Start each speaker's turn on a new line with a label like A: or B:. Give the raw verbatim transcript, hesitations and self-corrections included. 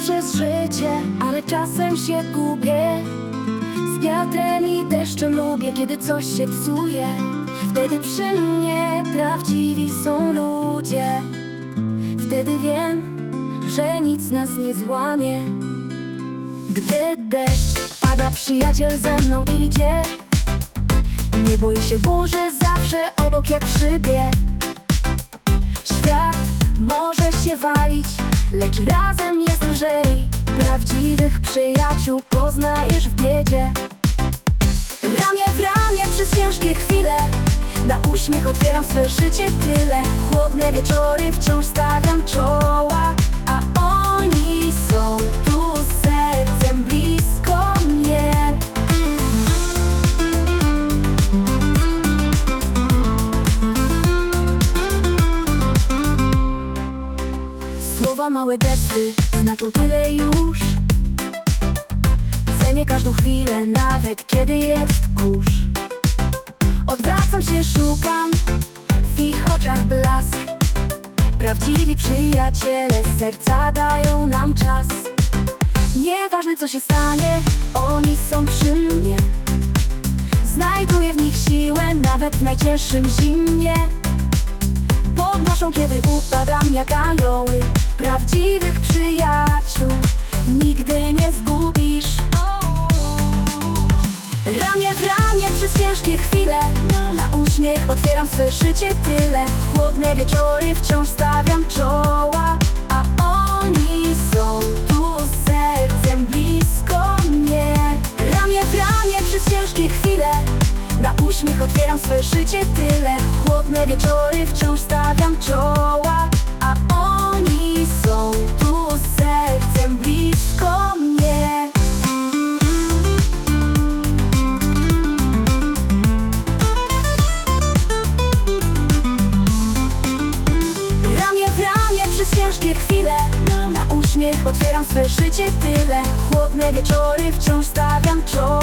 A: przez życie, ale czasem się gubię. Z wiatrem i deszczem lubię, kiedy coś się psuje. Wtedy przy mnie prawdziwi są ludzie. Wtedy wiem, że nic nas nie złamie. Gdy deszcz pada, przyjaciel ze mną idzie. Nie boi się burzy, zawsze obok jak szybie. Świat może się walić, lecz razem jest lżej. Prawdziwych przyjaciół poznajesz w biedzie. Ramię w ramię przez ciężkie chwile, na uśmiech otwieram swe życie tyle. Chłodne wieczory wciąż stawiam czoła, a oni są tu sercem blisko mnie. Słowa, małe gesty, znaczą tyle już. Cenię każdą chwilę, nawet kiedy jest kurz. Odwracam się, szukam w ich oczach blask. Prawdziwi przyjaciele z serca dają nam czas. Nieważne co się stanie, oni są przy mnie. Znajduję w nich siłę, nawet w najcięższym zimnie. Podnoszą, kiedy upadam jak anioły. Prawdziwych przyjaciół nigdy nie zgubisz. Ramię w ramię przez ciężkie chwile, na uśmiech otwieram swe życie tyle. Chłodne wieczory wciąż stawiam czoła, a oni są tu sercem blisko mnie. Ramię w ramię przez ciężkie chwile, na uśmiech otwieram swe życie tyle. Chłodne wieczory wciąż stawiam czoła, a oni są tu sercem blisko mnie. Ramię w ramię przez ciężkie chwile, na uśmiech otwieram swe życie tyle. Chłodne wieczory wciąż stawiam czoła.